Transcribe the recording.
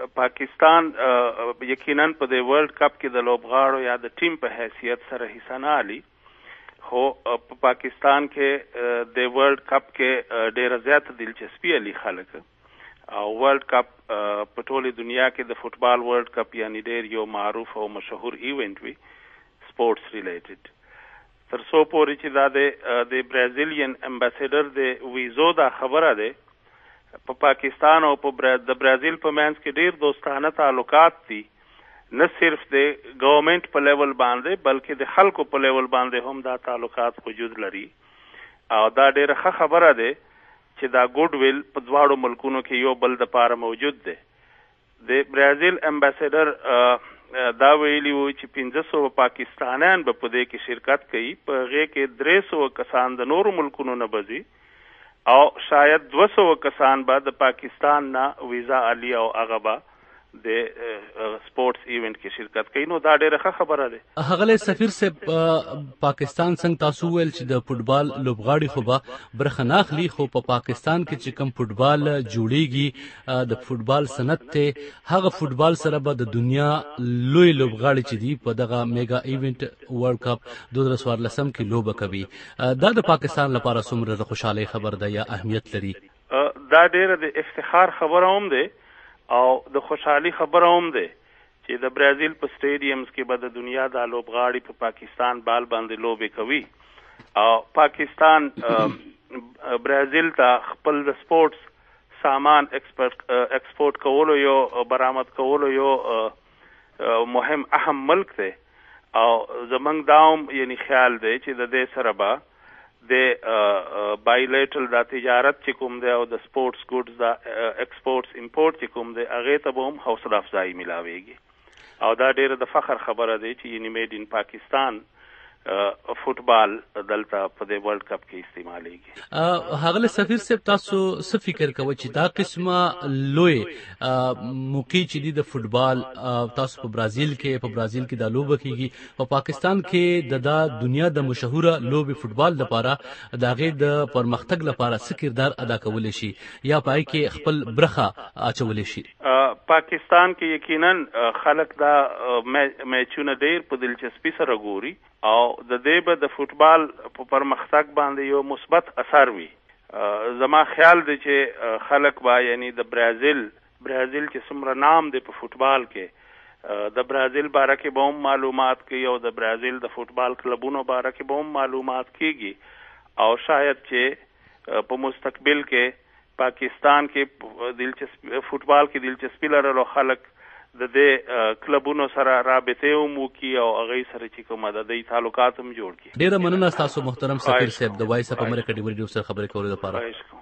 پاکستان یقینا په د ورلد کپ کې د لوبغاړو یا د ټیم په حیثیت سره حصہ نه اخلي، خو په پاکستان کې د ورلد کپ کې ډیره زیاته دلچسپي لري خلک، او ورلد کپ په ټوله دنیا کې د فوتبال ورلد کپ یعنی ډیر یو معروف او مشهور ایونت وي سپورتس ریلیټډ. تر څو پورې چې دا د برازیلین امباسډر د ویزو دا خبره ده، په پاکستان او په د برازیل په منځ کې ډیر دوستانه تعلقات دي، نه صرف د گورنمنت په لیول باندې بلکې د خلکو په لیول باندې هم دا تعلقات وجود لري، او دا ډیره ښه خبره ده چې دا ګډ ویل په دواړو ملکونو کې یو بل د پاره موجود ده. د برازیل امباسډر دا ویلي وو چې 1500 پاکستانیان به په دې کې شرکت کوي، په هغې کې 300 کسان د نورو ملکونو نه بځي او شاید 200 کسان به د پاکستان نه ویزا الی او هغه به د سپورتس ایونت کې شرکت کوي. نو دا ډیره ښه خبره ده. هغه سفیر صاحب پاکستان څنګه تاسو ویل چې د فوتبال لوبغاړي خو به برخه نه اخلي، خو په پاکستان کې چې کوم فوتبال جوړیږي د فوتبال صنعت ته، هغه فوتبال سره به د دنیا لوی لوبغاړي چې دي په دغه میگا ایونت ورلد کپ 2014 کې لوبه کوي. دا د پاکستان لپاره څومره د خوشحالۍ خبر ده یا اهمیت لري؟ دا ډیره د افتخار خبره هم ده او د خوشحالي خبره هم ده چې د برازیل په سټیډیمز کې به د دنیا د لوبغاړي په پاکستان بال باندې لوبې کوي، او پاکستان برازیل ته خپل د سپورتس سامان ایکسپورټ کولو یو برآمد کولو یو مهم اهم ملک دی، او زمونږ دا هم یعنی خیال دی چې د دې سره به د بایلیټرل دا تجارت چې کوم دی او د سپورتس ګوډز دا ایکسپورټس امپورټ چې کوم دی هغې ته به هم حوصله افزایي ملاویږي، او دا ډیره د فخر خبره دی چې یعنی میډ ان پاکستان فوتبال دلته په د ورلد کپ کې استعمالیږي. هغه سفیر صاحب تاسو څه فکر کوئ چې دا قسمه لوی موقع چې دی د فوتبال تاسو په برازیل کې دا لوبه کیږي، په پاکستان کې د دنیا د مشهوره لوبې فوتبال لپاره د هغې د پرمختګ لپاره څه کردار ادا کولی شي یا پای کې خپل برخه اچولی شي؟ پاکستان کې یقینا خلک دا میچونه ډیر په دلچسپي سره ګوري، او د دې به د فوتبال په پرمختګ باندې یو مثبت اثر وي. زما خیال دی چې خلک به یعنی د برازیل چې څومره نام دی په فوتبال کې، د برازیل باره کې به هم معلومات کوي، او د برازیل د فوتبال کلبونو باره کې به هم معلومات کیږي، او شاید چې په مستقبل کې پاکستان کې فوتبال کې دلچسپي لرلو خلک د دې کلبونو سره رابطه هم وکړي او هغې سره چې کومه د دې تعلقات هم جوړ کړي. ډېره مننه ستاسو محترم سفیر صاحب د وایس اف امریکا ډیوډیو سره خبرې کولو لپاره.